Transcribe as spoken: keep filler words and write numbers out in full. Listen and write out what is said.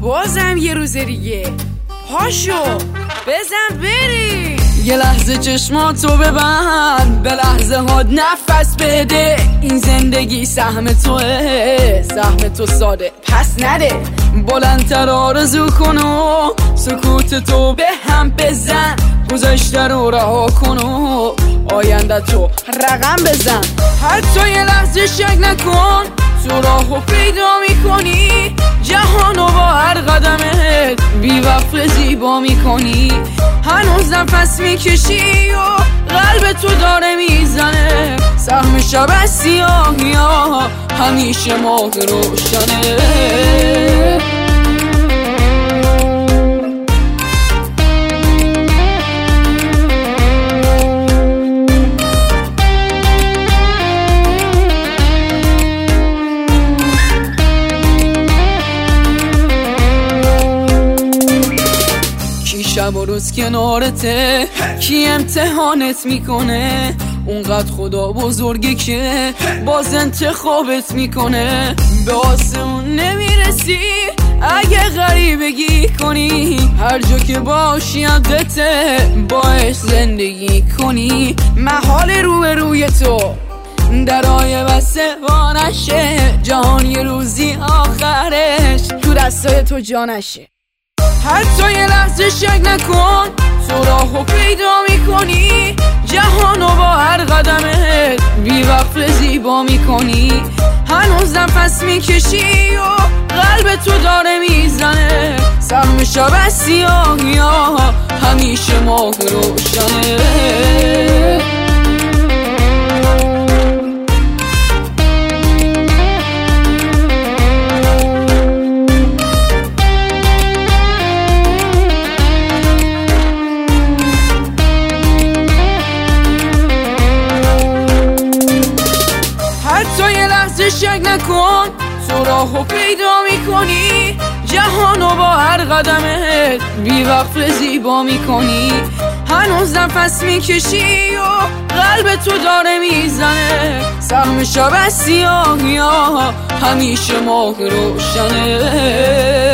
بازم یه روز دیگه، پاشو بزن بری. یه لحظه چشماتو ببند، به لحظه هات نفس بده. این زندگی سهم توه، سهم تو ساده پس نده. بلندتر آرزو کن و سکوت تو به هم بزن. گذشته رو رها کن و آینده تو رقم بزن. حتی یه لحظه شک نکن، تو راهو پیدا میکنی. جهانو با هر قدمت بی وقت زیبا میکنی. هنوز نفس میکشی و قلب تو داره میزنه. سهم شب سیاهی ها همیشه ماه روشنه. شب و روز کنارته، کی امتحانت میکنه؟ اونقدر خدا بزرگه که باز انتخابت میکنه. به آسمون نمیرسی اگه غریبگی کنی. هر جا که باشی یادته باش زندگی کنی. محال روی روی تو درای بسته وانشه. جهان یه روزی آخرش تو دستای تو جانشه. حتی یه لحظه شک نکن، تو راهو پیدا میکنی. جهانو با هر قدمت بی وقت زیبا میکنی. هنوز نفس میکشی و قلب تو داره میزنه. سهم شب سیاهی ها همیشه ماه روشنه. شک نکن، تو راهو پیدا میکنی. جهانو با هر قدمت بی وقت زیبا میکنی. هنوز نفس میکشی و قلب تو داره میزنه. سهم شب سیاهی ها همیشه ماه روشنه.